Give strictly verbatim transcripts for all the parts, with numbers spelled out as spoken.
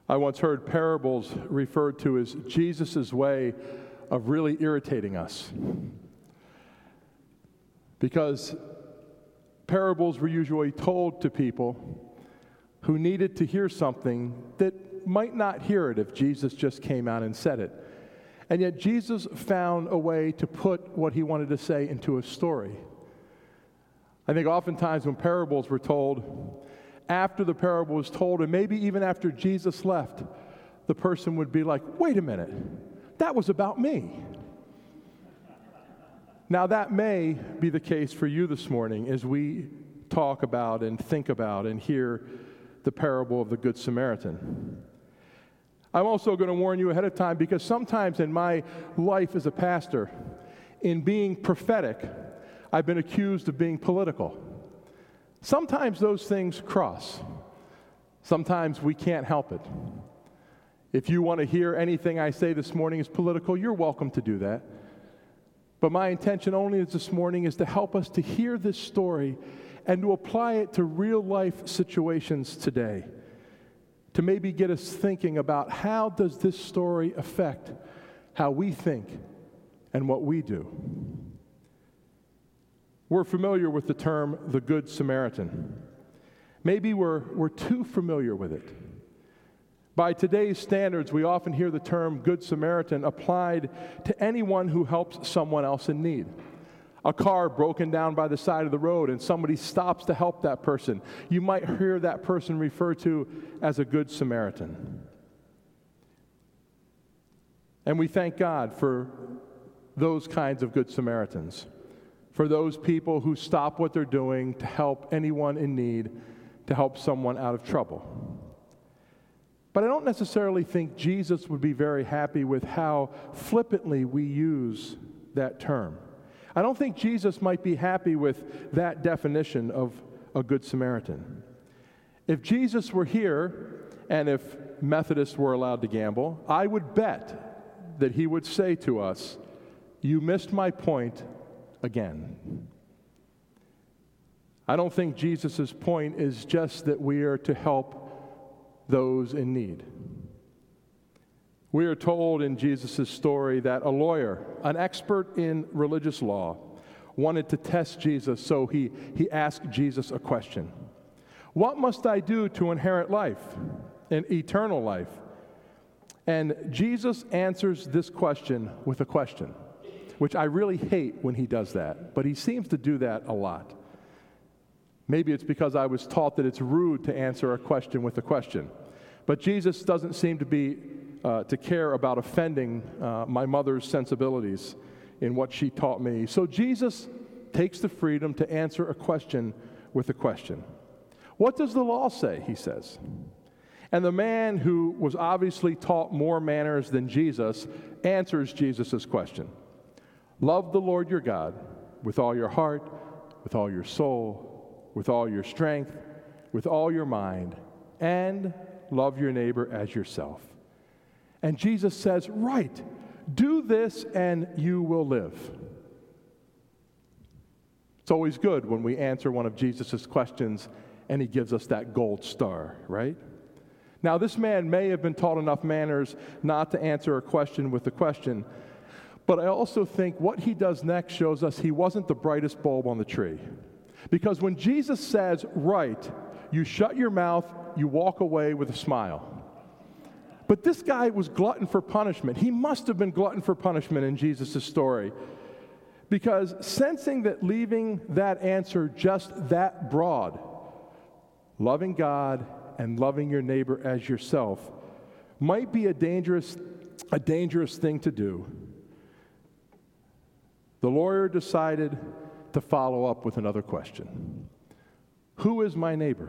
I once heard parables referred to as Jesus' way of really irritating us. Because parables were usually told to people who needed to hear something that might not hear it if Jesus just came out and said it. And yet Jesus found a way to put what he wanted to say into a story. I think oftentimes when parables were told, after the parable was told, and maybe even after Jesus left, the person would be like, wait a minute, that was about me. Now that may be the case for you this morning as we talk about and think about and hear the parable of the Good Samaritan. I'm also going to warn you ahead of time because sometimes in my life as a pastor, in being prophetic, I've been accused of being political. Sometimes those things cross. Sometimes we can't help it. If you want to hear anything I say this morning is political, you're welcome to do that. But my intention only is this morning is to help us to hear this story and to apply it to real life situations today. To maybe get us thinking about how does this story affect how we think and what we do. We're familiar with the term the Good Samaritan. Maybe we're, we're too familiar with it. By today's standards, we often hear the term Good Samaritan applied to anyone who helps someone else in need. A car broken down by the side of the road and somebody stops to help that person. You might hear that person referred to as a Good Samaritan. And we thank God for those kinds of Good Samaritans. For those people who stop what they're doing to help anyone in need, to help someone out of trouble. But I don't necessarily think Jesus would be very happy with how flippantly we use that term. I don't think Jesus might be happy with that definition of a Good Samaritan. If Jesus were here, and if Methodists were allowed to gamble, I would bet that he would say to us, "You missed my point again." I don't think Jesus' point is just that we are to help those in need. We are told in Jesus' story that a lawyer, an expert in religious law, wanted to test Jesus, so he, he asked Jesus a question. What must I do to inherit life, and eternal life? And Jesus answers this question with a question, which I really hate when he does that, but he seems to do that a lot. Maybe it's because I was taught that it's rude to answer a question with a question. But Jesus doesn't seem to be uh, to care about offending uh, my mother's sensibilities in what she taught me. So Jesus takes the freedom to answer a question with a question. What does the law say, he says. And the man who was obviously taught more manners than Jesus answers Jesus' question. Love the Lord your God with all your heart, with all your soul, with all your strength, with all your mind, and love your neighbor as yourself. And Jesus says, right, do this and you will live. It's always good when we answer one of Jesus' questions and he gives us that gold star, right? Now, this man may have been taught enough manners not to answer a question with a question, but I also think what he does next shows us he wasn't the brightest bulb on the tree. Because when Jesus says, right, you shut your mouth, you walk away with a smile. But this guy was glutton for punishment. He must have been glutton for punishment in Jesus' story. Because sensing that leaving that answer just that broad, loving God and loving your neighbor as yourself, might be a dangerous, a dangerous thing to do, the lawyer decided to follow up with another question. Who is my neighbor?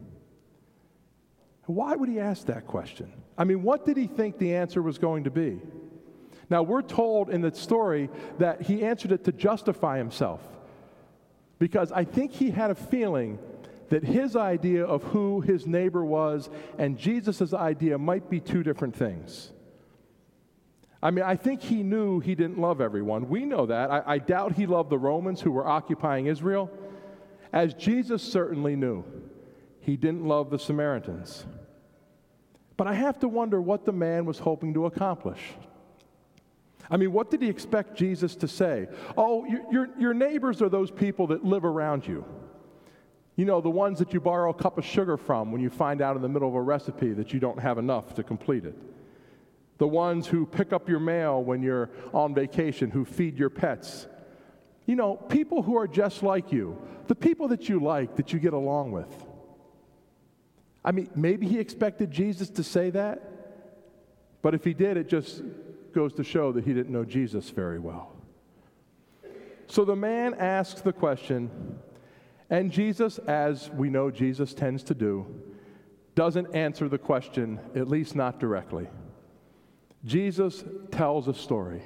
Why would he ask that question? I mean, what did he think the answer was going to be? Now, we're told in the story that he answered it to justify himself, because I think he had a feeling that his idea of who his neighbor was and Jesus' idea might be two different things. I mean, I think he knew he didn't love everyone. We know that. I, I doubt he loved the Romans who were occupying Israel, as Jesus certainly knew he didn't love the Samaritans. But I have to wonder what the man was hoping to accomplish. I mean, what did he expect Jesus to say? Oh, your, your, your neighbors are those people that live around you. You know, the ones that you borrow a cup of sugar from when you find out in the middle of a recipe that you don't have enough to complete it. The ones who pick up your mail when you're on vacation, who feed your pets. You know, people who are just like you. The people that you like, that you get along with. I mean, maybe he expected Jesus to say that, but if he did, it just goes to show that he didn't know Jesus very well. So the man asks the question, and Jesus, as we know Jesus tends to do, doesn't answer the question, at least not directly. Jesus tells a story.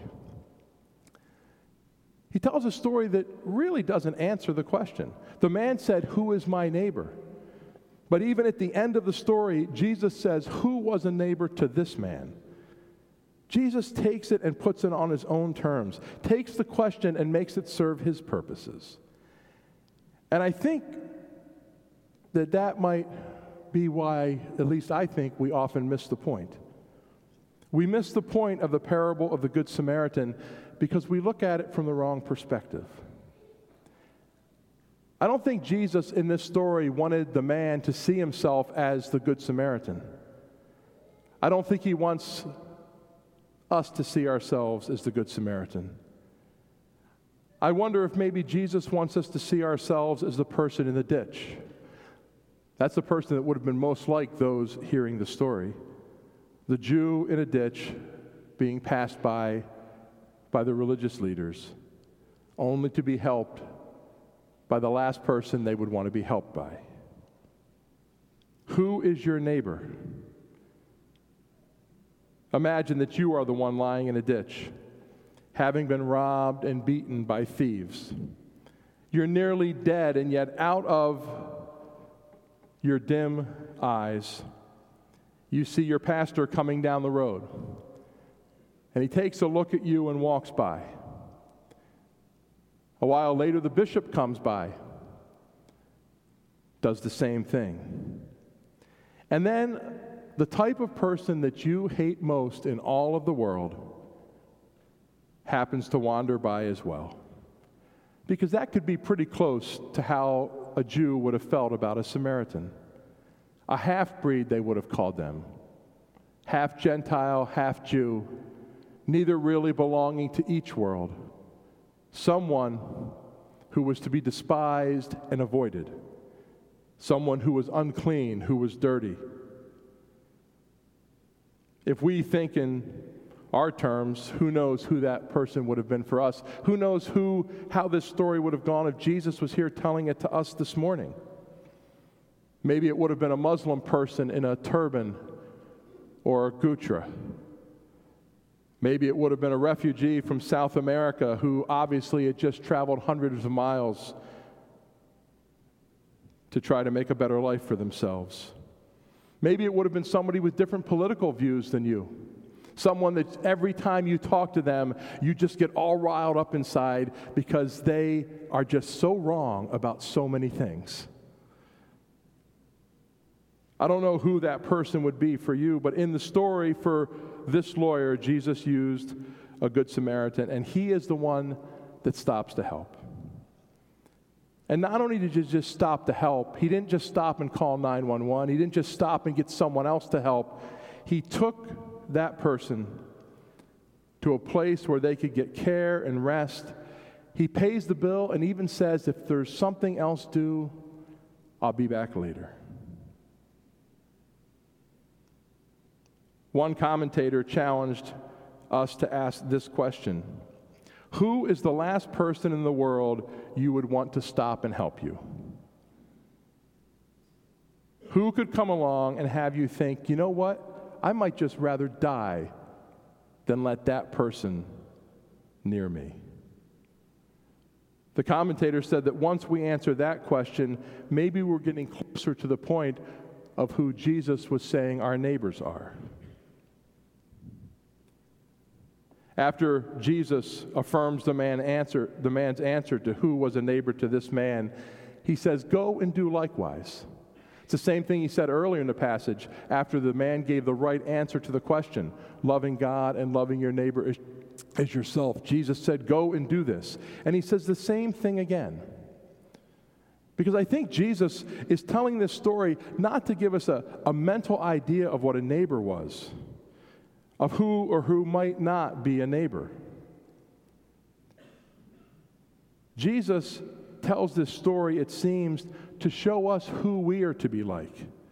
He tells a story that really doesn't answer the question. The man said, "Who is my neighbor?" But even at the end of the story, Jesus says, "Who was a neighbor to this man?" Jesus takes it and puts it on his own terms, takes the question and makes it serve his purposes. And I think that that might be why, at least I think, we often miss the point. We miss the point of the parable of the Good Samaritan because we look at it from the wrong perspective. I don't think Jesus in this story wanted the man to see himself as the Good Samaritan. I don't think he wants us to see ourselves as the Good Samaritan. I wonder if maybe Jesus wants us to see ourselves as the person in the ditch. That's the person that would have been most like those hearing the story. The Jew in a ditch being passed by by the religious leaders, only to be helped by the last person they would want to be helped by. Who is your neighbor? Imagine that you are the one lying in a ditch, having been robbed and beaten by thieves. You're nearly dead, and yet out of your dim eyes, you see your pastor coming down the road. And he takes a look at you and walks by. A while later, the bishop comes by, does the same thing. And then the type of person that you hate most in all of the world happens to wander by as well. Because that could be pretty close to how a Jew would have felt about a Samaritan. A half-breed, they would have called them. Half Gentile, half Jew, neither really belonging to each world. Someone who was to be despised and avoided. Someone who was unclean, who was dirty. If we think in our terms, who knows who that person would have been for us? Who knows who, how this story would have gone if Jesus was here telling it to us this morning? Maybe it would have been a Muslim person in a turban or a gutra. Maybe it would have been a refugee from South America who obviously had just traveled hundreds of miles to try to make a better life for themselves. Maybe it would have been somebody with different political views than you. Someone that every time you talk to them, you just get all riled up inside because they are just so wrong about so many things. I don't know who that person would be for you, but in the story for this lawyer, Jesus used a Good Samaritan, and he is the one that stops to help. And not only did he just stop to help, he didn't just stop and call nine one one. He didn't just stop and get someone else to help. He took that person to a place where they could get care and rest. He pays the bill and even says, if there's something else due, I'll be back later. One commentator challenged us to ask this question: who is the last person in the world you would want to stop and help you? Who could come along and have you think, you know what, I might just rather die than let that person near me? The commentator said that once we answer that question, maybe we're getting closer to the point of who Jesus was saying our neighbors are. After Jesus affirms the man answer, the man's answer to who was a neighbor to this man, he says, go and do likewise. It's the same thing he said earlier in the passage after the man gave the right answer to the question, loving God and loving your neighbor as, as yourself. Jesus said, go and do this. And he says the same thing again. Because I think Jesus is telling this story not to give us a, a mental idea of what a neighbor was, of who or who might not be a neighbor. Jesus tells this story, it seems, to show us who we are to be like,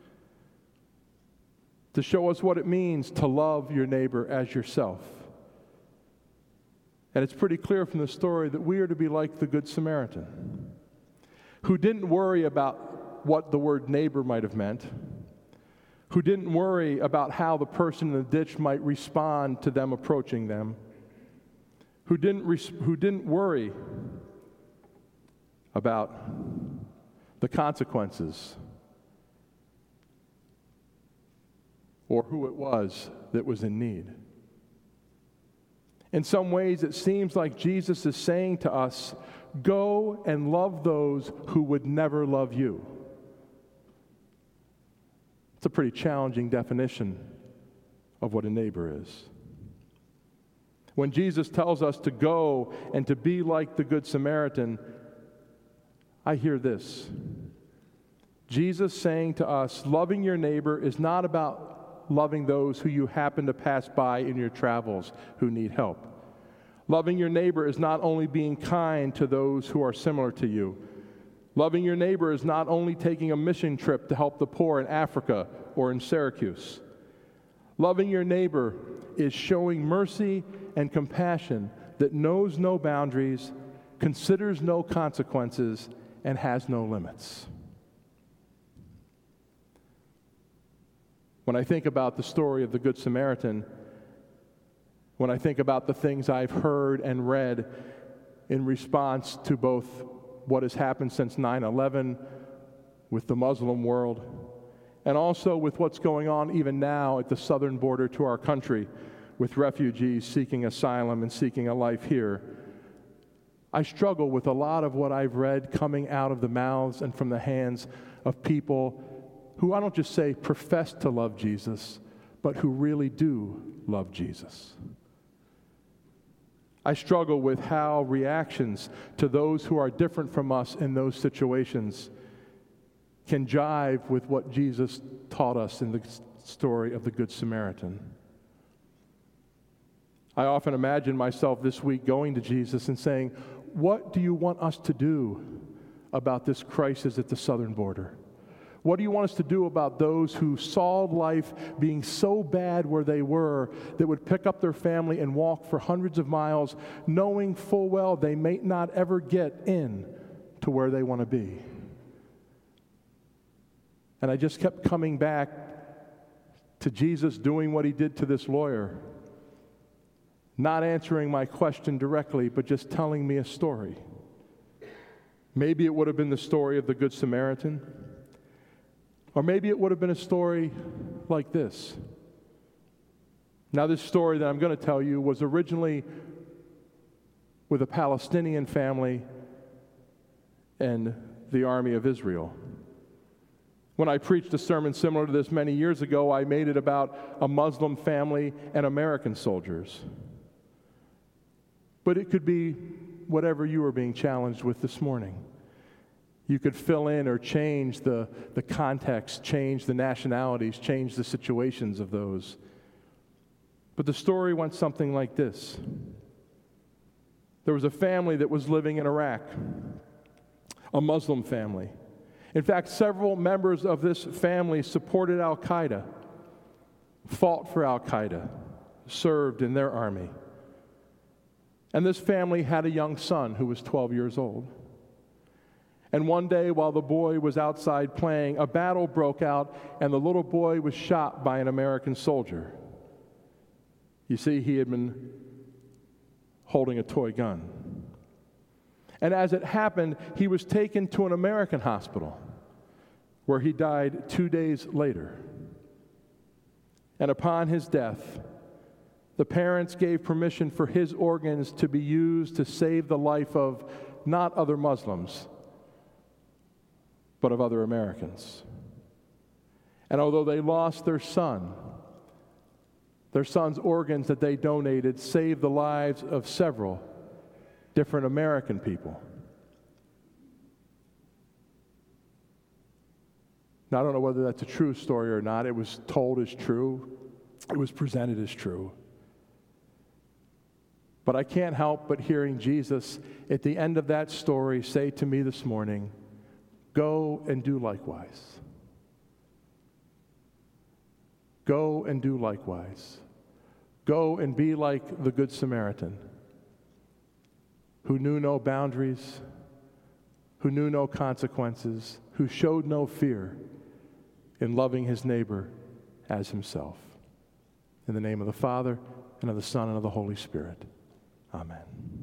to show us what it means to love your neighbor as yourself. And it's pretty clear from the story that we are to be like the Good Samaritan, who didn't worry about what the word neighbor might have meant, who didn't worry about how the person in the ditch might respond to them approaching them, who didn't, res- who didn't worry about the consequences or who it was that was in need. In some ways, it seems like Jesus is saying to us, go and love those who would never love you. It's a pretty challenging definition of what a neighbor is. When Jesus tells us to go and to be like the Good Samaritan, I hear this. Jesus saying to us, loving your neighbor is not about loving those who you happen to pass by in your travels who need help. Loving your neighbor is not only being kind to those who are similar to you. Loving your neighbor is not only taking a mission trip to help the poor in Africa or in Syracuse. Loving your neighbor is showing mercy and compassion that knows no boundaries, considers no consequences, and has no limits. When I think about the story of the Good Samaritan, when I think about the things I've heard and read in response to both what has happened since nine eleven with the Muslim world, and also with what's going on even now at the southern border to our country with refugees seeking asylum and seeking a life here, I struggle with a lot of what I've read coming out of the mouths and from the hands of people who, I don't just say profess to love Jesus, but who really do love Jesus. I struggle with how reactions to those who are different from us in those situations can jive with what Jesus taught us in the story of the Good Samaritan. I often imagine myself this week going to Jesus and saying, what do you want us to do about this crisis at the southern border? What do you want us to do about those who saw life being so bad where they were that would pick up their family and walk for hundreds of miles, knowing full well they may not ever get in to where they want to be? And I just kept coming back to Jesus doing what he did to this lawyer, not answering my question directly, but just telling me a story. Maybe it would have been the story of the Good Samaritan, or maybe it would have been a story like this. Now, this story that I'm going to tell you was originally with a Palestinian family and the army of Israel. When I preached a sermon similar to this many years ago, I made it about a Muslim family and American soldiers. But it could be whatever you are being challenged with this morning. You could fill in or change the, the context, change the nationalities, change the situations of those. But the story went something like this. There was a family that was living in Iraq, a Muslim family. In fact, several members of this family supported Al-Qaeda, fought for Al-Qaeda, served in their army. And this family had a young son who was twelve years old. And one day, while the boy was outside playing, a battle broke out, and the little boy was shot by an American soldier. You see, he had been holding a toy gun. And as it happened, he was taken to an American hospital, where he died two days later. And upon his death, the parents gave permission for his organs to be used to save the life of not other Muslims, but of other Americans. And although they lost their son, their son's organs that they donated saved the lives of several different American people. Now, I don't know whether that's a true story or not. It was told as true. It was presented as true. But I can't help but hearing Jesus at the end of that story say to me this morning, "Go and do likewise. Go and do likewise. Go and be like the Good Samaritan, who knew no boundaries, who knew no consequences, who showed no fear in loving his neighbor as himself." In the name of the Father, and of the Son, and of the Holy Spirit. Amen.